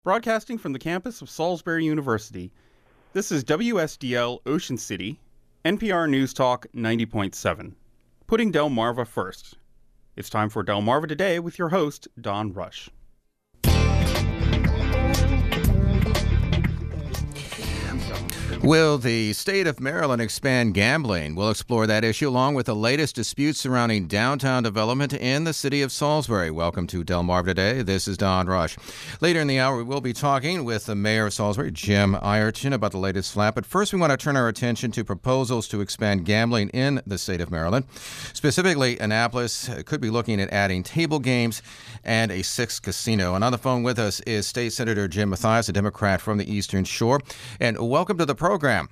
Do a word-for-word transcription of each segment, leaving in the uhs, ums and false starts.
Broadcasting from the campus of Salisbury University, this is W S D L Ocean City, N P R News Talk ninety point seven. Putting Delmarva first. It's time for Delmarva Today with your host, Don Rush. Will the state of Maryland expand gambling? We'll explore that issue along with the latest disputes surrounding downtown development in the city of Salisbury. Welcome to Delmarva Today. This is Don Rush. Later in the hour, we will be talking with the mayor of Salisbury, Jim Ireton, about the latest flap. But first, we want to turn our attention to proposals to expand gambling in the state of Maryland. Specifically, Annapolis could be looking at adding table games and a sixth casino. And on the phone with us is State Senator Jim Mathias, a Democrat from the Eastern Shore. And welcome to the program. program.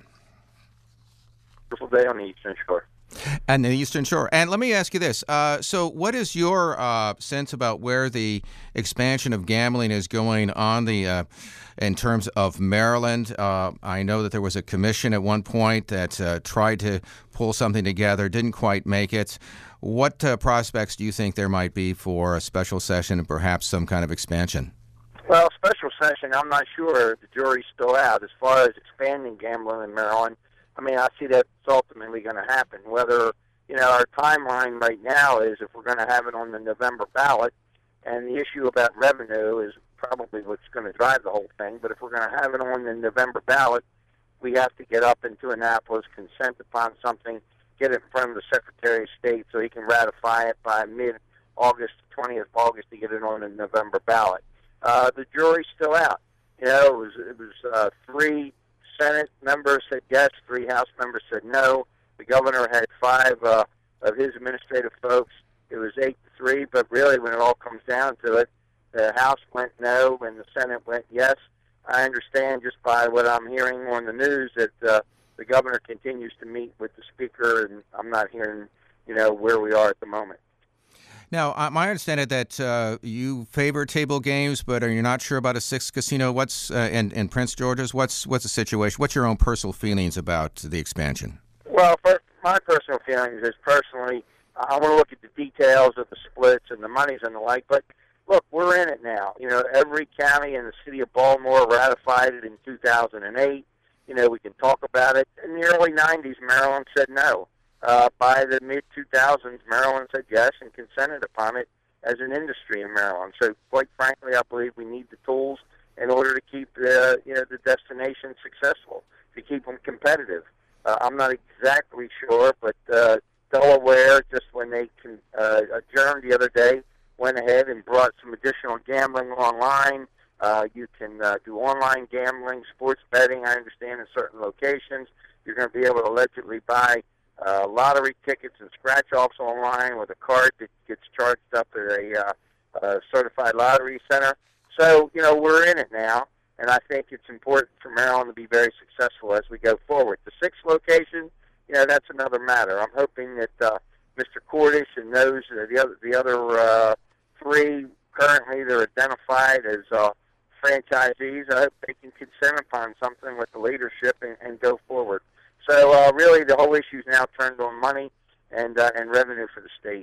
Beautiful day on the Eastern Shore. And the Eastern Shore. And let me ask you this. Uh, so what is your uh, sense about where the expansion of gambling is going on the uh, in terms of Maryland? Uh, I know that there was a commission at one point that uh, tried to pull something together, didn't quite make it. What uh, prospects do you think there might be for a special session and perhaps some kind of expansion? Well, special session, I'm not sure. The jury's still out. As far as expanding gambling in Maryland, I mean, I see that's ultimately going to happen. Whether, you know, our timeline right now is if we're going to have it on the November ballot, and the issue about revenue is probably what's going to drive the whole thing, but if we're going to have it on the November ballot, we have to get up into Annapolis, consent upon something, get it in front of the Secretary of State so he can ratify it by mid-August, twentieth of August, to get it on the November ballot. Uh, the jury's still out. You know, it was it was uh, three Senate members said yes, three House members said no. The governor had five uh, of his administrative folks. It was eight to three, but really, when it all comes down to it, the House went no and the Senate went yes. I understand just by what I'm hearing on the news that uh, the governor continues to meet with the speaker, and I'm not hearing, you know, where we are at the moment. Now, uh, my understanding that uh, you favor table games, but are you not sure about a sixth casino? What's uh, in, in Prince George's? What's what's the situation? What's your own personal feelings about the expansion? Well, first, my personal feelings is personally, I want to look at the details of the splits and the monies and the like. But look, we're in it now. You know, every county in the city of Baltimore ratified it in two thousand eight. You know, we can talk about it. In the early nineties, Maryland said no. Uh, by the mid two thousands, Maryland said yes and consented upon it as an industry in Maryland. So, quite frankly, I believe we need the tools in order to keep the you know the destination successful, to keep them competitive. Uh, I'm not exactly sure, but uh, Delaware, just when they con- uh, adjourned the other day, went ahead and brought some additional gambling online. Uh, you can uh, do online gambling, sports betting, I understand, in certain locations. You're going to be able to allegedly buy Uh, lottery tickets and scratch-offs online with a card that gets charged up at a uh, uh, certified lottery center. So, you know, we're in it now, and I think it's important for Maryland to be very successful as we go forward. The sixth location, you know, that's another matter. I'm hoping that uh, Mister Cordish and those uh, the other the other uh, three currently they're identified as uh, franchisees. I hope they can consent upon something with the leadership and, and go forward. So uh, really, the whole issue is now turned on money and uh, and revenue for the state.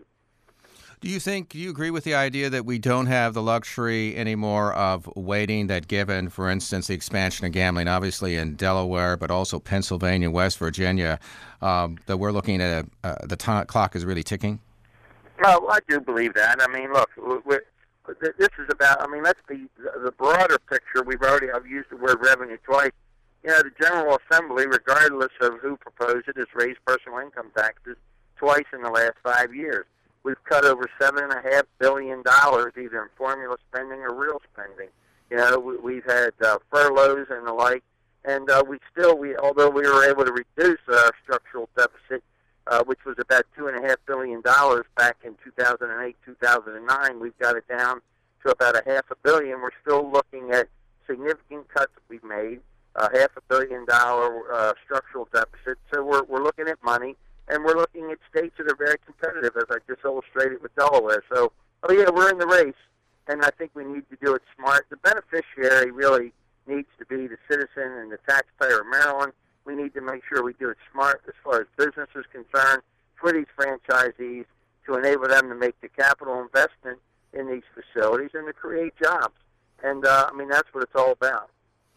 Do you think, do you agree with the idea that we don't have the luxury anymore of waiting, that given, for instance, the expansion of gambling, obviously in Delaware, but also Pennsylvania, West Virginia, um, that we're looking at a, uh, the t- clock is really ticking? Well, I do believe that. I mean, look, we're, this is about, I mean, that's the, the broader picture. We've already, I've used the word revenue twice. You know, the General Assembly, regardless of who proposed it, has raised personal income taxes twice in the last five years. We've cut over seven point five billion dollars either in formula spending or real spending. You know, we, we've had uh, furloughs and the like, and uh, we still, we although we were able to reduce our structural deficit, uh, which was about two point five billion dollars back in two thousand eight, two thousand nine, we've got it down to about a half a billion. We're still looking at significant cuts that we've made. A half a billion dollar uh, structural deficit. So we're we're looking at money, and we're looking at states that are very competitive, as I just illustrated with Delaware. So, oh yeah, we're in the race, and I think we need to do it smart. The beneficiary really needs to be the citizen and the taxpayer of Maryland. We need to make sure we do it smart as far as business is concerned for these franchisees to enable them to make the capital investment in these facilities and to create jobs. And, uh, I mean, that's what it's all about.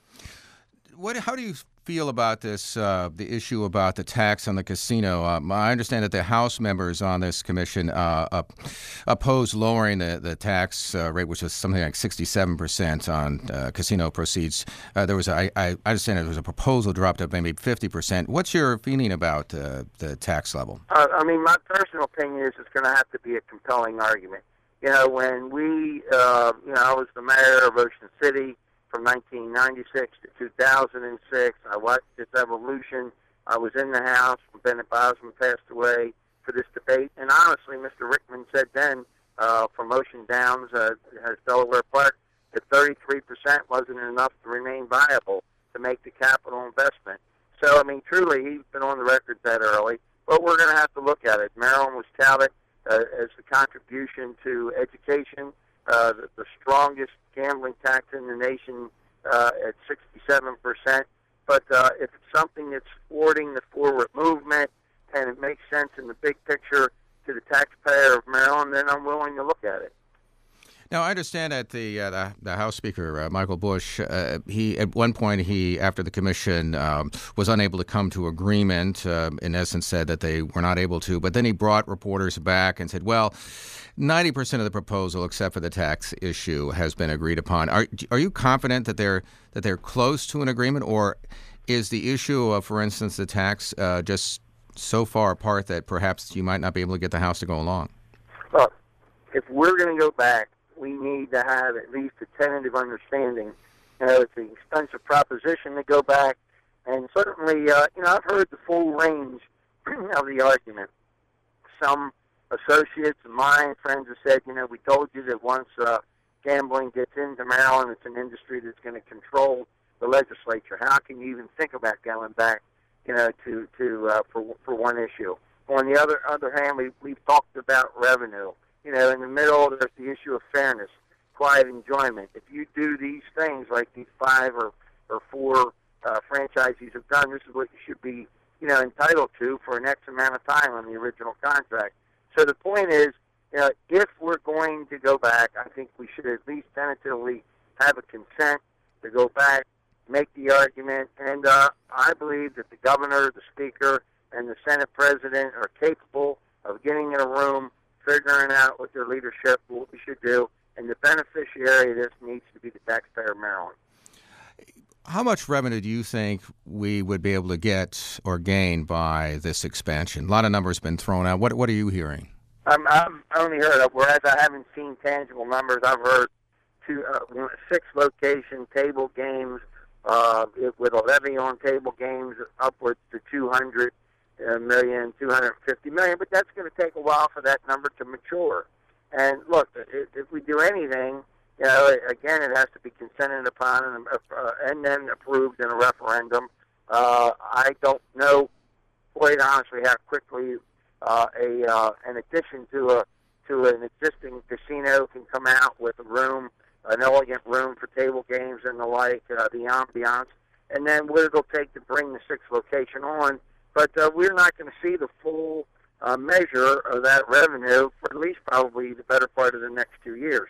What? How do you feel about this, uh, the issue about the tax on the casino? Um, I understand that the House members on this commission uh, up, opposed lowering the, the tax uh, rate, which was something like sixty-seven percent on uh, casino proceeds. Uh, there was, a, I, I understand there was a proposal dropped up maybe fifty percent. What's your feeling about uh, the tax level? Uh, I mean, my personal opinion is it's going to have to be a compelling argument. You know, when we, uh, you know, I was the mayor of Ocean City from nineteen ninety-six to two thousand six. I watched this evolution. I was in the House when Bennett Bosman passed away for this debate. And honestly, Mister Rickman said then uh, from Ocean Downs, uh, as Delaware Park, that thirty-three percent wasn't enough to remain viable to make the capital investment. So, I mean, truly, he's been on the record that early. But we're going to have to look at it. Maryland was touted uh, as the contribution to education, uh, the, the strongest gambling tax in the nation uh, at sixty-seven percent. But uh, if it's something that's thwarting the forward movement and it makes sense in the big picture to the taxpayer of Maryland, then I'm willing to look at it. Now, I understand that the uh, the, the House Speaker, uh, Michael Bush, uh, he at one point, he after the commission um, was unable to come to agreement, uh, in essence said that they were not able to, but then he brought reporters back and said, well, ninety percent of the proposal, except for the tax issue, has been agreed upon. Are are you confident that they're that they're close to an agreement, or is the issue of, for instance, the tax uh, just so far apart that perhaps you might not be able to get the House to go along? Well, if we're going to go back, we need to have at least a tentative understanding. You know, it's an expensive proposition to go back, and certainly, uh, you know, I've heard the full range of the argument. Some associates of mine, friends have said, you know, we told you that once uh, gambling gets into Maryland, it's an industry that's going to control the legislature. How can you even think about going back, you know, to, to uh, for for one issue? On the other other hand, we, we've talked about revenue. You know, in the middle, there's the issue of fairness, quiet enjoyment. If you do these things like these five or, or four uh, franchisees have done, this is what you should be, you know, entitled to for an X amount of time on the original contract. So the point is, you know, if we're going to go back, I think we should at least tentatively have a consent to go back, make the argument, and uh, I believe that the governor, the speaker, and the Senate president are capable of getting in a room, figuring out with their leadership what we should do, and the beneficiary of this needs to be the taxpayer of Maryland. How much revenue do you think we would be able to get or gain by this expansion? A lot of numbers have been thrown out. What What are you hearing? Um, I've only heard of, whereas I haven't seen tangible numbers, I've heard two, uh, six location table games uh, with a levy on table games upwards to two hundred million, two hundred fifty million, but that's going to take a while for that number to mature. And look, if, if we do anything, you know, again, it has to be consented upon and, uh, and then approved in a referendum. Uh, I don't know, quite honestly, how quickly uh, a uh, an addition to a to an existing casino can come out with a room, an elegant room for table games and the like, uh, the ambiance, and then what it'll take to bring the sixth location on. But uh, we're not going to see the full uh, measure of that revenue for at least probably the better part of the next two years.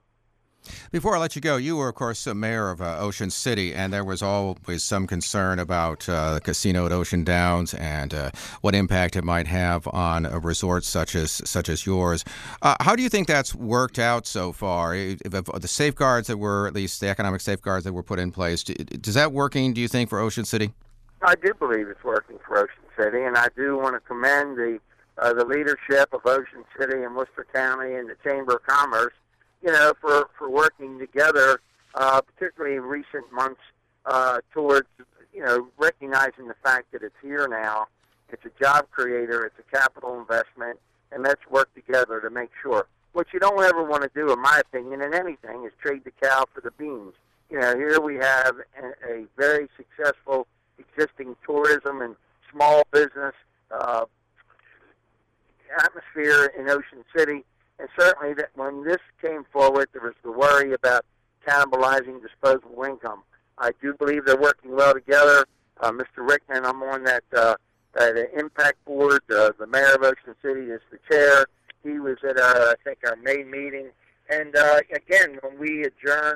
Before I let you go, you were, of course, the mayor of uh, Ocean City, and there was always some concern about uh, the casino at Ocean Downs and uh, what impact it might have on a resort such as such as yours. Uh, how do you think that's worked out so far? If, if the safeguards that were, at least the economic safeguards that were put in place, does that working, do you think, for Ocean City? I do believe it's working for Ocean City, and I do want to commend the uh, the leadership of Ocean City and Worcester County and the Chamber of Commerce, you know, for, for working together, uh, particularly in recent months, uh, towards, you know, recognizing the fact that it's here now. It's a job creator, it's a capital investment, and let's work together to make sure. What you don't ever want to do, in my opinion, in anything, is trade the cow for the beans. You know, here we have a, a very successful existing tourism and small business uh, atmosphere in Ocean City. And certainly that when this came forward, there was the worry about cannibalizing disposable income. I do believe they're working well together. Uh, Mister Rickman, I'm on that, uh, that impact board. Uh, the mayor of Ocean City is the chair. He was at, our, I think, our May meeting. And, uh, again, when we adjourned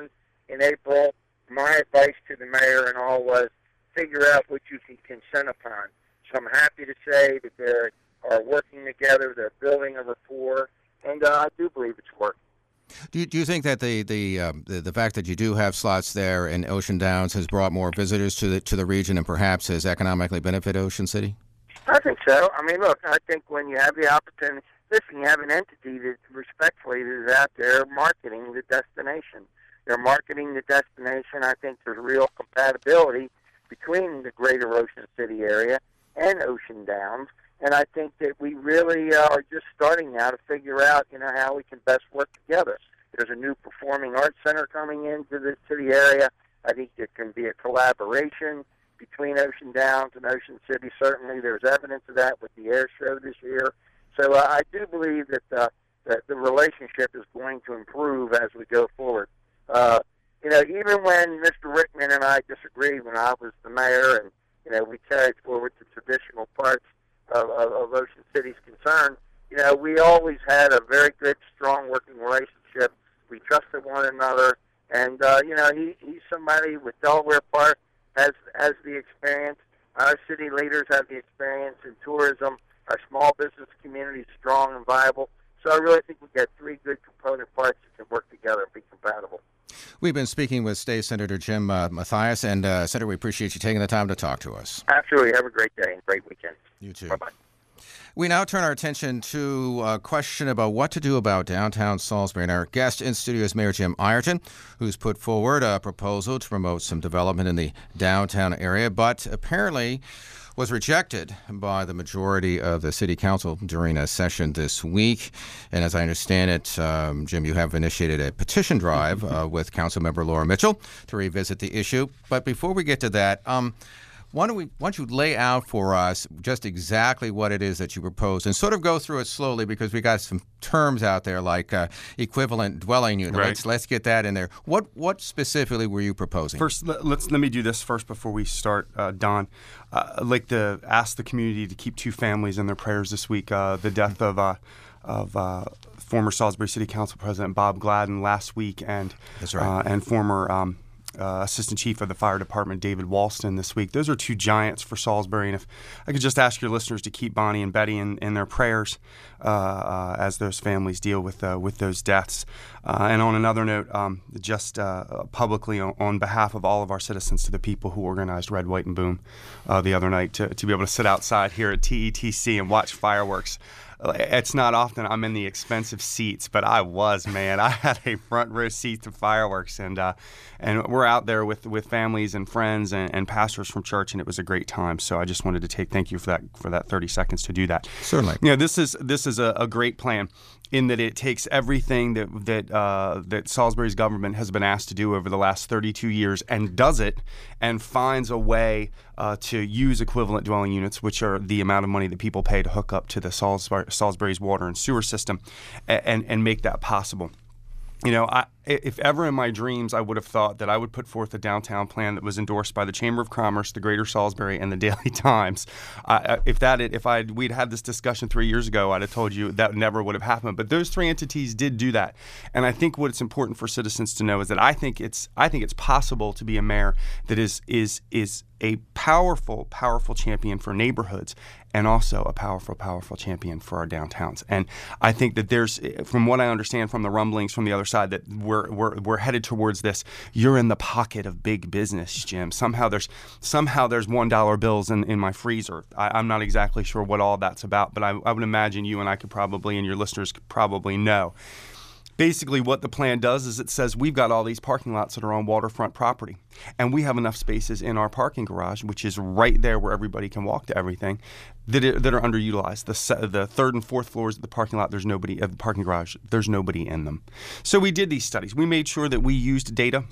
in April, my advice to the mayor and all was figure out what you can consent upon. So I'm happy to say that they are working together, they're building a rapport, and uh, I do believe it's working. Do you, do you think that the the, um, the the fact that you do have slots there in Ocean Downs has brought more visitors to the to the region and perhaps has economically benefited Ocean City? I think so. I mean, look, I think when you have the opportunity, listen, you have an entity that respectfully is out there marketing the destination. They're marketing the destination. I think there's real compatibility between the greater Ocean City area and Ocean Downs. And I think that we really uh, are just starting now to figure out, you know, how we can best work together. There's a new performing arts center coming into the city area. I think there can be a collaboration between Ocean Downs and Ocean City. Certainly there's evidence of that with the air show this year. So uh, I do believe that, uh, that the relationship is going to improve as we go forward. Uh, you know, even when Mister Rickman and I disagreed when I was the mayor and, you know, we carried forward the traditional parts Of, of, of Ocean City's concern, you know, we always had a very good, strong working relationship. We trusted one another, and uh, you know, he, he's somebody with Delaware Park has has the experience. Our city leaders have the experience in tourism. Our small business community is strong and viable. So I really think we've got three good component parts that can work together and be compatible. We've been speaking with State Senator Jim uh, Mathias, and uh, Senator, we appreciate you taking the time to talk to us. Absolutely. Have a great day and great weekend. You too. Bye-bye. We now turn our attention to a question about what to do about downtown Salisbury. And our guest in studio is Mayor Jim Ireton, who's put forward a proposal to promote some development in the downtown area, but apparently was rejected by the majority of the city council during a session this week. And as I understand it, um, Jim, you have initiated a petition drive uh, with Councilmember Laura Mitchell to revisit the issue. But before we get to that, um, why don't we? Why don't you lay out for us just exactly what it is that you propose, and sort of go through it slowly because we got some terms out there like uh, equivalent dwelling unit. Right. Let's let's get that in there. What what specifically were you proposing? First, let's let me do this first before we start, uh, Don. Uh, I'd like to ask the community to keep two families in their prayers this week. Uh, the death of uh, of uh, former Salisbury City Council President Bob Gladden last week, and That's right. uh, and former. Um, Uh, Assistant Chief of the Fire Department, David Walston, this week. Those are two giants for Salisbury. And if I could just ask your listeners to keep Bonnie and Betty in, in their prayers uh, uh, as those families deal with uh, with those deaths. Uh, and on another note, um, just uh, publicly on, on behalf of all of our citizens, to the people who organized Red, White, and Boom uh, the other night, to, to be able to sit outside here at T E T C and watch fireworks. It's not often I'm in the expensive seats, but I was, man. I had a front row seat to fireworks, and uh, and we're out there with, with families and friends and, and pastors from church, and it was a great time. So I just wanted to take thank you for that for that thirty seconds to do that. Certainly. You know, this is this is a, a great plan in that it takes everything that that uh, that Salisbury's government has been asked to do over the last thirty-two years and does it, and finds a way uh, to use equivalent dwelling units, which are the amount of money that people pay to hook up to the Salisbury, Salisbury's water and sewer system, and and make that possible. You know, I, if ever in my dreams I would have thought that I would put forth a downtown plan that was endorsed by the Chamber of Commerce, the Greater Salisbury, and the Daily Times. Uh, if that, if I we'd had this discussion three years ago, I'd have told you that never would have happened. But those three entities did do that, and I think what's important for citizens to know is that I think it's I think it's possible to be a mayor that is is is a powerful, powerful champion for neighborhoods, and also a powerful, powerful champion for our downtowns. And I think that there's, from what I understand from the rumblings from the other side, that we're we're we're headed towards this. You're in the pocket of big business, Jim. Somehow there's somehow there's one dollar bills in, in my freezer. I, I'm not exactly sure what all that's about, but I, I would imagine you and I could probably, and your listeners could probably know. Basically, what the plan does is it says we've got all these parking lots that are on waterfront property, and we have enough spaces in our parking garage, which is right there where everybody can walk to everything, that are, that are underutilized. The se- the third and fourth floors of the parking lot, there's nobody of the parking garage. There's nobody in them. So we did these studies. We made sure that we used data.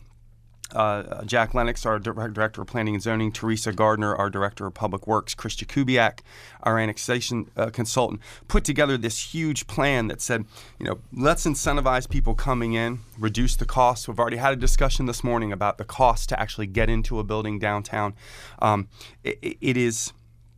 Uh, Jack Lennox, our Director of Planning and Zoning, Teresa Gardner, our Director of Public Works, Chris Jakubiak, our annexation uh, consultant, put together this huge plan that said, you know, let's incentivize people coming in, reduce the costs. We've already had a discussion this morning about the cost to actually get into a building downtown. Um, it, it is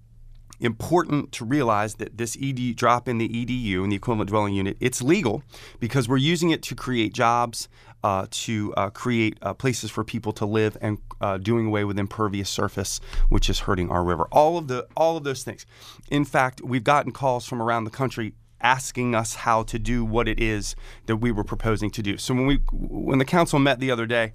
important to realize that this E D drop in the E D U, in the equivalent dwelling unit, it's legal because we're using it to create jobs uh, to uh, create uh, places for people to live and uh, doing away with impervious surface, which is hurting our river. All of the all of those things. In fact, we've gotten calls from around the country asking us how to do what it is that we were proposing to do. So when we when the council met the other day,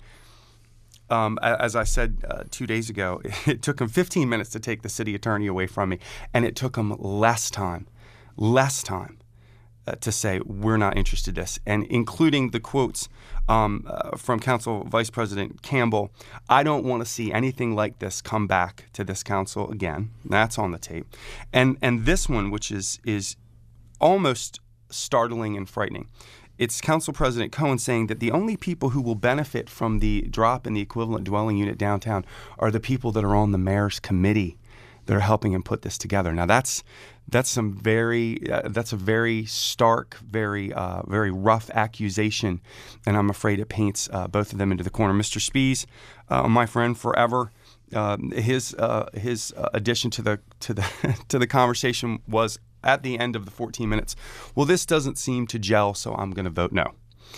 Um, as I said uh, two days ago, it took him fifteen minutes to take the city attorney away from me, and it took him less time, less time uh, to say we're not interested in this, and including the quotes um, uh, from Council Vice President Campbell. I don't want to see anything like this come back to this council again. That's on the tape, and and this one, which is is almost startling and frightening. It's Council President Cohen saying that the only people who will benefit from the drop in the equivalent dwelling unit downtown are the people that are on the mayor's committee that are helping him put this together. Now that's that's some very uh, that's a very stark, very uh, very rough accusation, and I'm afraid it paints uh, both of them into the corner. Mister Spies, uh, my friend forever. Uh, his uh, his uh, addition to the to the to the conversation was at the end of the fourteen minutes. Well, this doesn't seem to gel, so I'm going to vote no.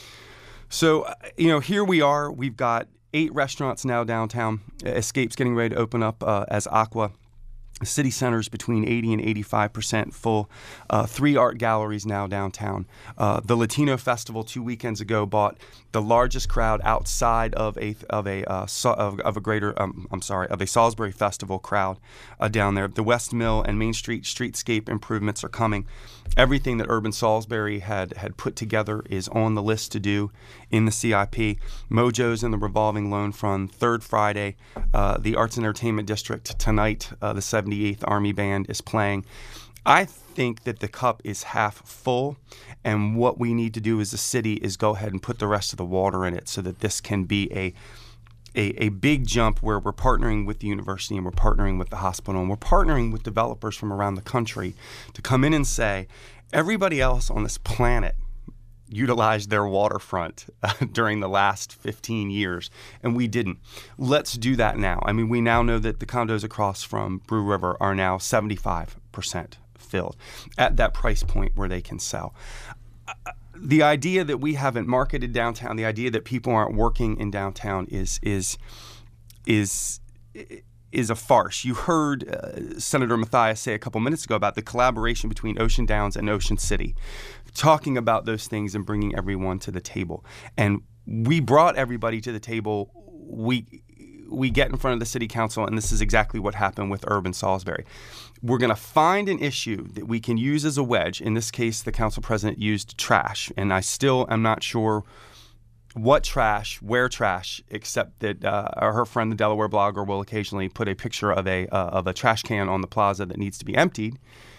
So, uh, you know, here we are. We've got eight restaurants now downtown. Escape's getting ready to open up uh, as Aqua. City center's between eighty and eighty-five percent full. Uh, three art galleries now downtown. Uh, the Latino Festival two weekends ago brought the largest crowd outside of a of a uh, so, of, of a greater um, I'm sorry of a Salisbury Festival crowd uh, down there. The West Mill and Main Street streetscape improvements are coming. Everything that Urban Salisbury had had put together is on the list to do in the C I P. Mojo's in the revolving loan fund. Third Friday, uh, the Arts and Entertainment District tonight. Uh, the seventy-eighth Army Band is playing. I think that the cup is half full, and what we need to do as a city is go ahead and put the rest of the water in it so that this can be a A, a big jump where we're partnering with the university and we're partnering with the hospital and we're partnering with developers from around the country to come in and say, everybody else on this planet utilized their waterfront uh, during the last fifteen years, and we didn't. Let's do that now. I mean, we now know that the condos across from Brew River are now seventy-five percent filled at that price point where they can sell. Uh, The idea that we haven't marketed downtown, the idea that people aren't working in downtown is is is is a farce. You heard uh, Senator Mathias say a couple minutes ago about the collaboration between Ocean Downs and Ocean City, talking about those things and bringing everyone to the table. And we brought everybody to the table. We we get in front of the city council, and this is exactly what happened with Urban Salisbury. We're going to find an issue that we can use as a wedge. In this case, the council president used trash, and I still am not sure what trash, where trash, except that uh, her friend, the Delaware blogger, will occasionally put a picture of a uh, of a trash can on the plaza that needs to be emptied.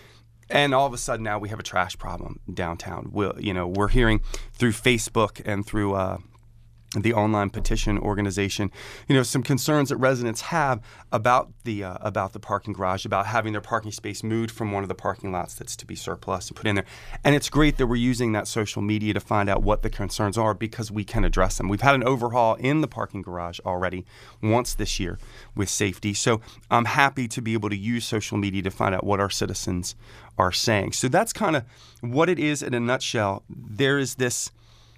And all of a sudden, now we have a trash problem downtown. We'll, you know, we're hearing through Facebook and through uh, the online petition organization, you know, some concerns that residents have about the uh, about the parking garage, about having their parking space moved from one of the parking lots that's to be surplus and put in there. And it's great that we're using that social media to find out what the concerns are because we can address them. We've had an overhaul in the parking garage already once this year with safety. So I'm happy to be able to use social media to find out what our citizens are saying. So that's kind of what it is in a nutshell. There is this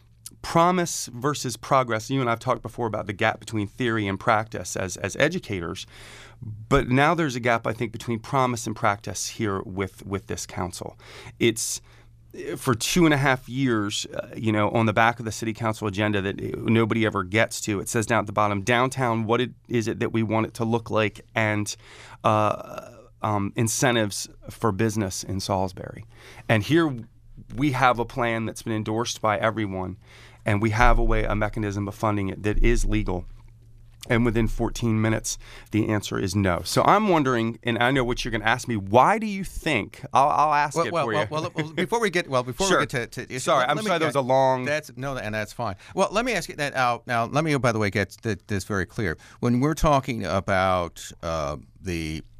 promise versus progress. You and I have talked before about the gap between theory and practice as, as educators, but now there's a gap, I think, between promise and practice here with, with this council. It's for two and a half years, uh, you know, on the back of the city council agenda that nobody ever gets to. It says down at the bottom, downtown, what it, is it that we want it to look like, and uh, um, incentives for business in Salisbury. And here we have a plan that's been endorsed by everyone, and we have a way, a mechanism of funding it that is legal. And within fourteen minutes, the answer is no. So I'm wondering, and I know what you're going to ask me. Why do you think? I'll, I'll ask well, it well, for well, you. Well, well, before we get well, before sure. we get to, to sorry, let, I'm let sorry. Me, that was a long. That's no, and that's fine. Well, let me ask you that out now. Let me, by the way, get this very clear. When we're talking about uh, the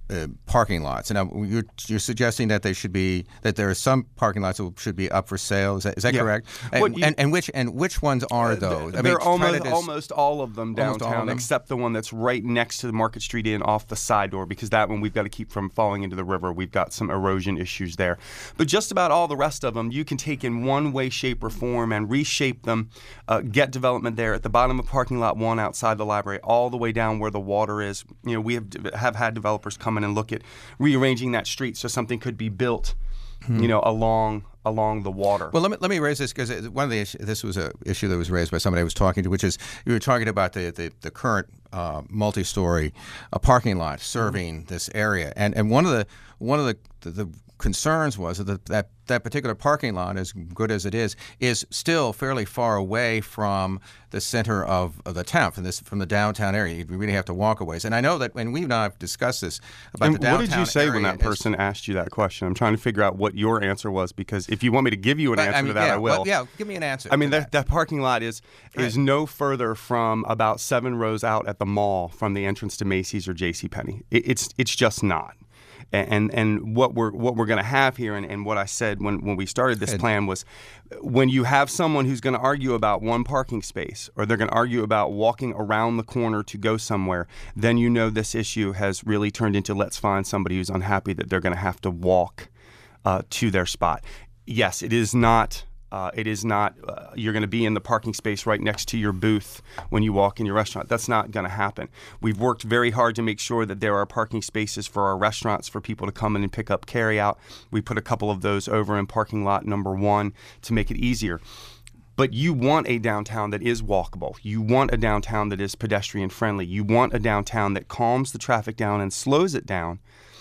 Uh, parking lots. And now you're, you're suggesting that they should be that there are some parking lots that should be up for sale. Is that, is that yeah. correct? And, you, and and which and which ones are those? Uh, I they're mean, almost dis- almost all of them downtown, of them? except the one that's right next to the Market Street Inn off the side door, because that one we've got to keep from falling into the river. We've got some erosion issues there. But just about all the rest of them, you can take in one way, shape, or form and reshape them. Uh, get development there at the bottom of parking lot one outside the library, all the way down where the water is. You know, we have have had developers come in and look at rearranging that street so something could be built, hmm. you know, along along the water. Well, let me let me raise this because one of the issues, this was an issue that was raised by somebody I was talking to, which is you were talking about the the, the current uh, multi-story uh, parking lot serving mm-hmm. this area, and and one of the one of the the, the concerns was that that that particular parking lot, as good as it is, is still fairly far away from the center of, of the town, from this from the downtown area. You really have to walk a ways. And I know that when we and I have discussed this about and the downtown area. What did you say when that person asked you that question? I'm trying to figure out what your answer was, because if you want me to give you an answer I mean, to that, yeah, I will. Well, yeah, give me an answer. I mean, that, that. that parking lot is right. is no further from about seven rows out at the mall from the entrance to Macy's or JCPenney. It, it's it's just not. And and what we're what we're going to have here, and, and what I said when, when we started this plan was, when you have someone who's going to argue about one parking space, or they're going to argue about walking around the corner to go somewhere, then you know this issue has really turned into, let's find somebody who's unhappy that they're going to have to walk uh, to their spot. Yes, it is not. Uh, it is not, uh, you're going to be in the parking space right next to your booth when you walk in your restaurant. That's not going to happen. We've worked very hard to make sure that there are parking spaces for our restaurants for people to come in and pick up carry out. We put a couple of those over in parking lot number one to make it easier. But you want a downtown that is walkable. You want a downtown that is pedestrian friendly. You want a downtown that calms the traffic down and slows it down,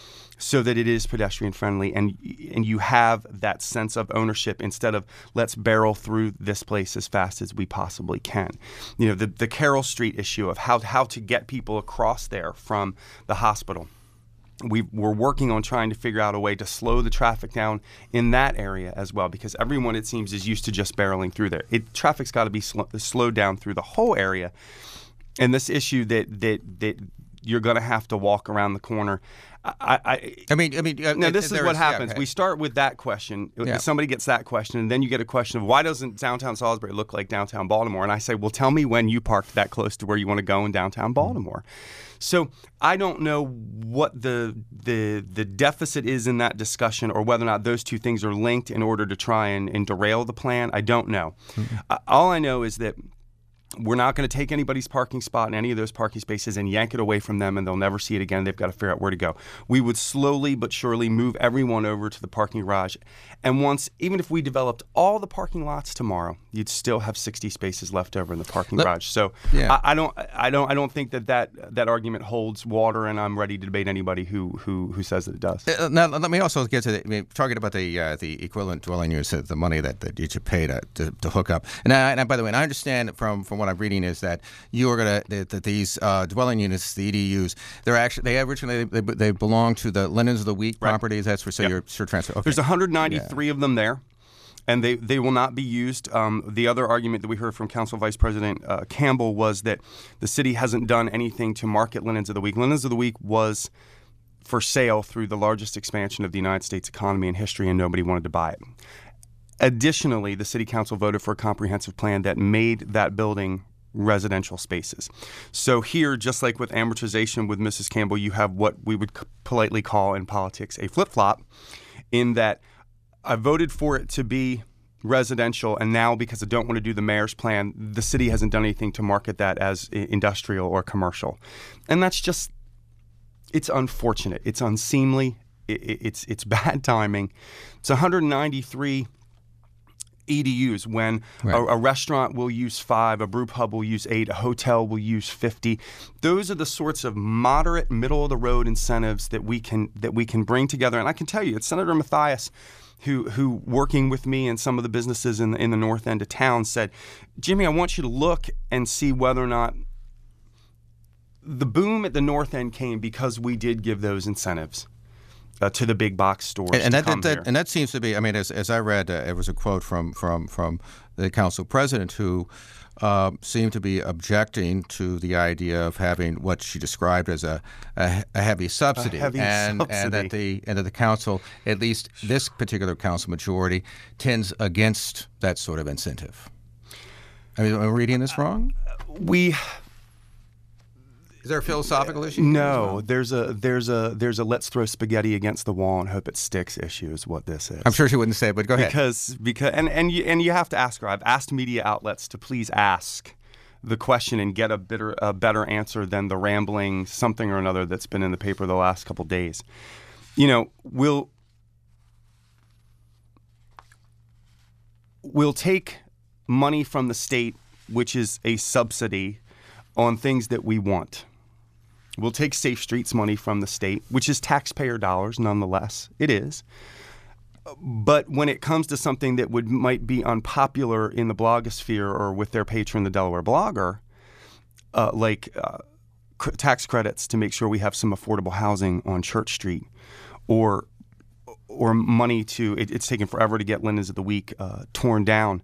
so that it is pedestrian friendly, and and you have that sense of ownership instead of let's barrel through this place as fast as we possibly can. You know, the the Carroll Street issue of how how to get people across there from the hospital. We, we're working on trying to figure out a way to slow the traffic down in that area as well, because everyone, it seems, is used to just barreling through there. It, traffic's got to be sl- slowed down through the whole area. And this issue that that that you're going to have to walk around the corner. I, I, I mean, I mean. Uh, now this is what is, happens. Yeah, okay. We start with that question. Yeah. Somebody gets that question, and then you get a question of why doesn't downtown Salisbury look like downtown Baltimore? And I say, well, tell me when you parked that close to where you want to go in downtown Baltimore. Mm-hmm. So I don't know what the the the deficit is in that discussion, or whether or not those two things are linked in order to try and, and derail the plan. I don't know. Mm-hmm. Uh, all I know is that we're not going to take anybody's parking spot in any of those parking spaces and yank it away from them, and they'll never see it again. They've got to figure out where to go. We would slowly but surely move everyone over to the parking garage. And once, even if we developed all the parking lots tomorrow, you'd still have sixty spaces left over in the parking Let, garage. So yeah. I, I don't, I don't, I don't think that, that that argument holds water, and I'm ready to debate anybody who who, who says that it does. Uh, now, let me also get to the, I mean, talking about the uh, the equivalent dwelling units, the money that, that you should pay to, to, to hook up. And, I, and by the way, and I understand from from what I'm reading is that you are going to that these uh, dwelling units, the E D Us, they're actually they originally they, they belong to the Linens of the Week right. properties. That's for so yep. your sure transfer. Okay. There's one hundred ninety-three yeah. of them there, and they, they will not be used. Um, the other argument that we heard from Council Vice President uh, Campbell was that the city hasn't done anything to market Linens of the Week. Linens of the Week was for sale through the largest expansion of the United States economy in history, and nobody wanted to buy it. Additionally, the city council voted for a comprehensive plan that made that building residential spaces. So here, just like with amortization with Missus Campbell, you have what we would politely call in politics a flip-flop, in that I voted for it to be residential, and now because I don't want to do the mayor's plan, the city hasn't done anything to market that as industrial or commercial. And that's just, it's unfortunate. It's unseemly. It's, it's bad timing. It's one hundred ninety-three E D Us when right. a, a restaurant will use five, a brew pub will use eight, a hotel will use fifty. Those are the sorts of moderate, middle-of-the-road incentives that we can that we can bring together. And I can tell you, it's Senator Mathias who, who working with me and some of the businesses in the, in the north end of town, said, Jimmy, I want you to look and see whether or not the boom at the north end came because we did give those incentives. uh, to the big box stores. And, and to that, come that, here. that and that seems to be. I mean, as as I read, uh, it was a quote from from from the council president who uh, seemed to be objecting to the idea of having what she described as a a, a heavy subsidy, A heavy and subsidy. and that the and that the council, at least this particular council majority, tends against that sort of incentive. I mean, am I reading this wrong? We. Is there a philosophical issue? No, there's a there's a there's a let's throw spaghetti against the wall and hope it sticks issue is what this is. I'm sure she wouldn't say it, but go ahead. Because because and and you, and you have to ask her. I've asked media outlets to please ask the question and get a better a better answer than the rambling something or another that's been in the paper the last couple days. You know, we'll we'll take money from the state, which is a subsidy, on things that we want. We'll take Safe Streets money from the state, which is taxpayer dollars nonetheless. It is. But when it comes to something that would might be unpopular in the blogosphere or with their patron, the Delaware Blogger, uh, like uh, c- tax credits to make sure we have some affordable housing on Church Street, or or money to, it, it's taken forever to get Linens of the Week uh, torn down,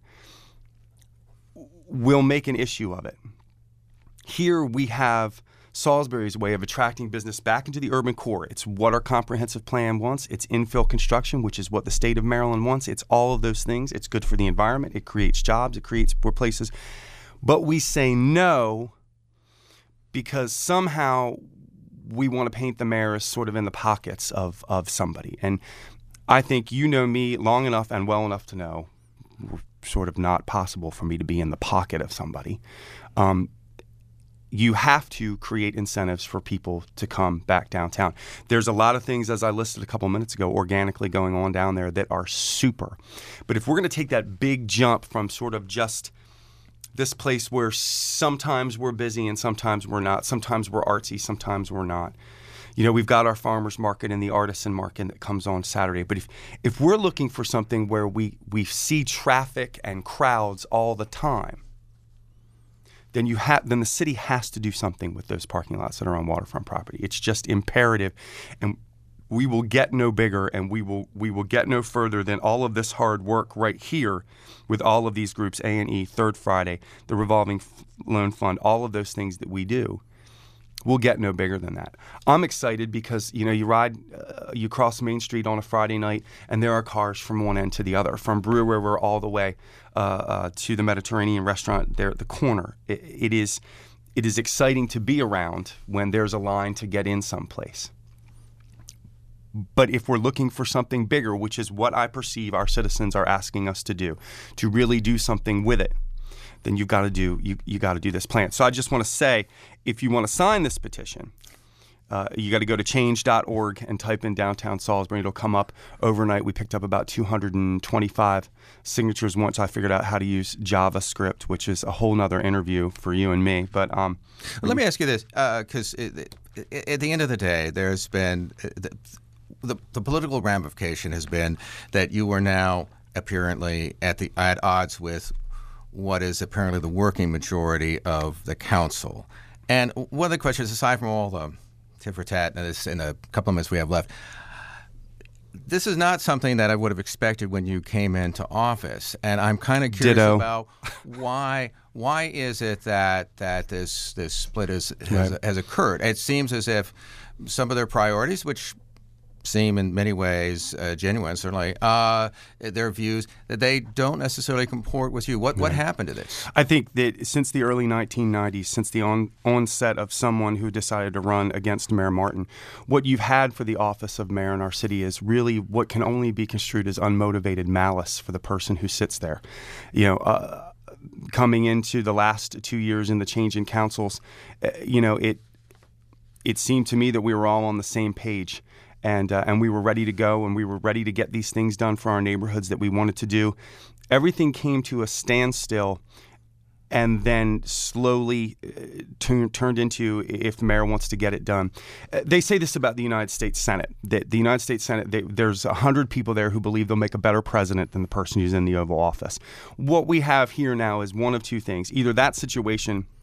we'll make an issue of it. Here we have Salisbury's way of attracting business back into the urban core. It's what our comprehensive plan wants. It's infill construction, which is what the state of Maryland wants. It's all of those things. It's good for the environment. It creates jobs. It creates more places. But we say no because somehow we want to paint the mayor as sort of in the pockets of, of somebody. And I think you know me long enough and well enough to know it's sort of not possible for me to be in the pocket of somebody. Um, You have to create incentives for people to come back downtown. There's a lot of things, as I listed a couple minutes ago, organically going on down there that are super. But if we're going to take that big jump from sort of just this place where sometimes we're busy and sometimes we're not, sometimes we're artsy, sometimes we're not. You know, we've got our farmers market and the artisan market that comes on Saturday. But if if we're looking for something where we, we see traffic and crowds all the time, then you have then the city has to do something with those parking lots that are on waterfront property. It's just imperative, and we will get no bigger, and we will we will get no further than all of this hard work right here with all of these groups, A and E, Third Friday, the revolving loan fund, all of those things that we do. We'll get no bigger than that. I'm excited because, you know, you ride, uh, you cross Main Street on a Friday night, and there are cars from one end to the other, from Brewer River all the way uh, uh, to the Mediterranean restaurant there at the corner. It, it is, it is exciting to be around when there's a line to get in someplace. But if we're looking for something bigger, which is what I perceive our citizens are asking us to do, to really do something with it, then you've got to do you you got to do this plan. So I just want to say, if you want to sign this petition, uh, you got to go to change dot org and type in downtown Salisbury. It'll come up overnight. We picked up about two hundred twenty-five signatures once I figured out how to use JavaScript, which is a whole nother interview for you and me. But um, well, let me ask you this, because uh, at the end of the day, there's been uh, the, the the political ramification has been that you are now apparently at the at odds with what is apparently the working majority of the council. And one of the questions, aside from all the tit for tat in a couple of minutes we have left, this is not something that I would have expected when you came into office. And I'm kind of curious Ditto. about why why is it that that this this split is, has, Right. has occurred. It seems as if some of their priorities, which seem in many ways uh, genuine, certainly, uh, their views, that they don't necessarily comport with you. What what happened to this? I think that since the early nineteen nineties, since the on, onset of someone who decided to run against Mayor Martin, what you've had for the office of mayor in our city is really what can only be construed as unmotivated malice for the person who sits there. You know, uh, coming into the last two years in the change in councils, uh, you know, it it seemed to me that we were all on the same page. And uh, and we were ready to go, and we were ready to get these things done for our neighborhoods that we wanted to do. Everything came to a standstill, and then slowly uh, turn, turned into if the mayor wants to get it done. Uh, they say this about the United States Senate, that the United States Senate, they, there's one hundred people there who believe they'll make a better president than the person who's in the Oval Office. What we have here now is one of two things. Either that situation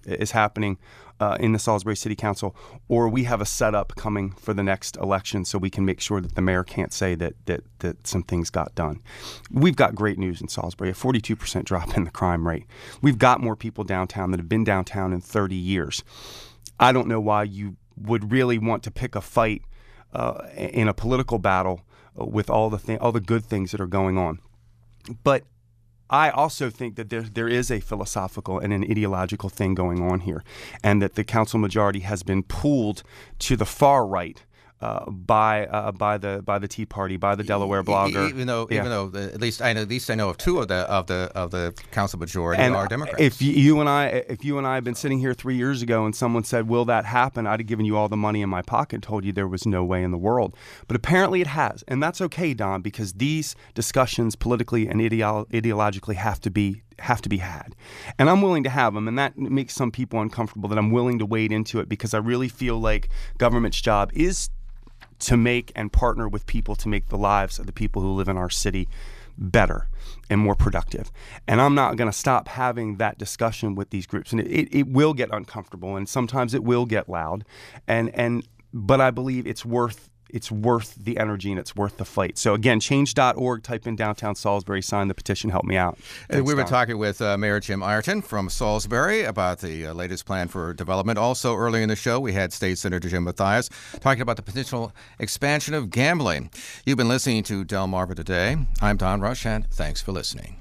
is happening uh, in the Salisbury City Council, or we have a setup coming for the next election so we can make sure that the mayor can't say that that that some things got done. We've got great news in Salisbury, a forty-two percent drop in the crime rate. We've got more people downtown that have been downtown in thirty years. I don't know why you would really want to pick a fight uh, in a political battle with all the th- all the good things that are going on. But I also think that there there is a philosophical and an ideological thing going on here, and that the council majority has been pulled to the far right uh, by uh, by the by the Tea Party, by the Delaware blogger. Even though, yeah. even though, the, at least I know, at least I know of two of the of the of the council majority and are Democrats. If you and I, if you and I had been sitting here three years ago and someone said, "Will that happen?" I'd have given you all the money in my pocket and told you there was no way in the world. But apparently it has, and that's okay, Don, because these discussions politically and ideo- ideologically have to be have to be had, and I'm willing to have them, and that makes some people uncomfortable that I'm willing to wade into it, because I really feel like government's job is to make and partner with people to make the lives of the people who live in our city better and more productive. And I'm not going to stop having that discussion with these groups. And it, it, it will get uncomfortable, and sometimes it will get loud. And and but I believe it's worth it's worth the energy and it's worth the fight. So again, change dot org, type in downtown Salisbury, sign the petition, help me out. And Thanks, we were Don. talking with uh, Mayor Jim Ireton from Salisbury about the uh, latest plan for development. Also, early in the show, we had State Senator Jim Mathias talking about the potential expansion of gambling. You've been listening to Delmarva Today. I'm Don Rush, and thanks for listening.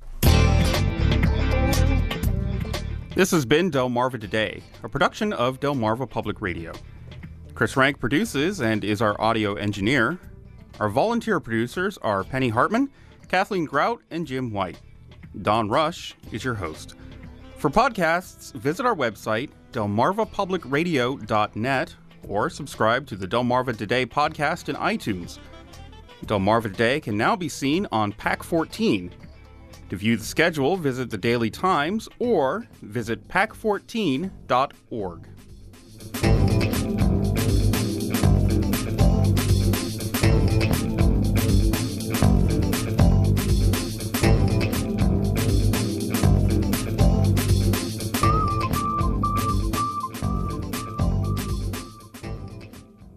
This has been Delmarva Today, a production of Delmarva Public Radio. Chris Rank produces and is our audio engineer. Our volunteer producers are Penny Hartman, Kathleen Grout, and Jim White. Don Rush is your host. For podcasts, visit our website, delmarva public radio dot net, or subscribe to the Delmarva Today podcast in iTunes. Delmarva Today can now be seen on PAC fourteen. To view the schedule, visit the Daily Times or visit pac fourteen dot org.